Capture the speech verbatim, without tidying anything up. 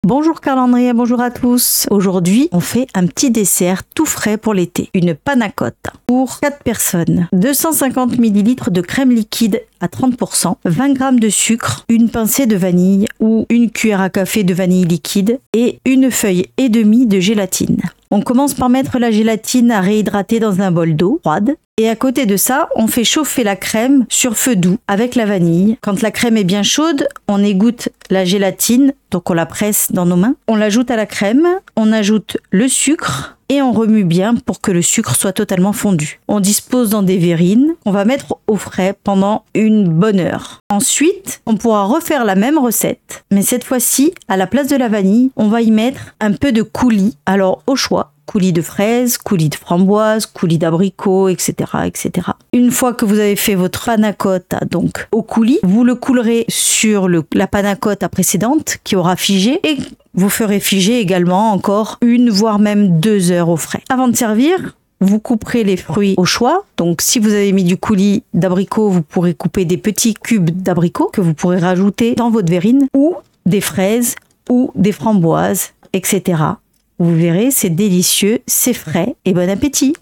Bonjour Carl-André, bonjour à tous. Aujourd'hui, on fait un petit dessert tout frais pour l'été. Une panna cotta pour quatre personnes. deux cent cinquante millilitres de crème liquide à trente pour cent, vingt grammes de sucre, une pincée de vanille ou une cuillère à café de vanille liquide et une feuille et demie de gélatine. On commence par mettre la gélatine à réhydrater dans un bol d'eau froide. Et à côté de ça, on fait chauffer la crème sur feu doux avec la vanille. Quand la crème est bien chaude, on égoutte la gélatine, donc on la presse dans nos mains. On l'ajoute à la crème, on ajoute le sucre et on remue bien pour que le sucre soit totalement fondu. On dispose dans des verrines qu'on va mettre au frais pendant une bonne heure. Ensuite, on pourra refaire la même recette, mais cette fois-ci, à la place de la vanille, on va y mettre un peu de coulis, alors au choix. Coulis de fraises, coulis de framboises, coulis d'abricots, et cetera, et cetera. Une fois que vous avez fait votre panna cotta donc au coulis, vous le coulerez sur le, la panna cotta précédente qui aura figé et vous ferez figer également encore une voire même deux heures au frais. Avant de servir, vous couperez les fruits au choix. Donc si vous avez mis du coulis d'abricot, vous pourrez couper des petits cubes d'abricots que vous pourrez rajouter dans votre verrine ou des fraises ou des framboises, et cetera. Vous verrez, c'est délicieux, c'est frais et bon appétit!